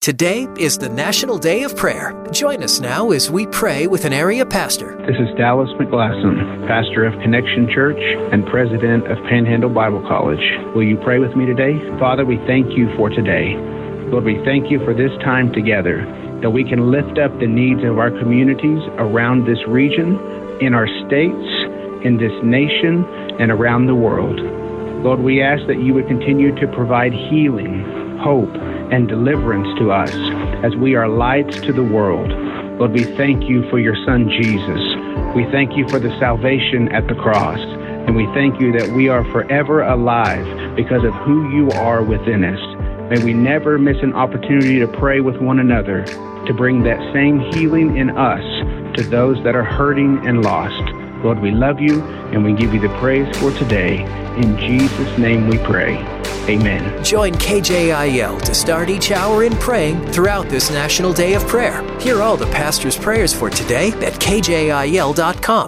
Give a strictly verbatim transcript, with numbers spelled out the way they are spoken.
Today is the National Day of Prayer. Join us now as we pray with an area pastor. This is Dallas McGlasson, pastor of Connection Church and president of Panhandle Bible College. Will you pray with me today? Father, we thank you for today. Lord, we thank you for this time together, that we can lift up the needs of our communities around this region, in our states, in this nation, and around the world. Lord, we ask that you would continue to provide healing, hope, and deliverance to us as we are lights to the world. Lord, we thank you for your Son, Jesus. We thank you for the salvation at the cross. And we thank you that we are forever alive because of who you are within us. May we never miss an opportunity to pray with one another, to bring that same healing in us to those that are hurting and lost. Lord, we love you and we give you the praise for today. In Jesus' name we pray. Amen. Join K J I L to start each hour in praying throughout this National Day of Prayer. Hear all the pastor's prayers for today at K J I L dot com.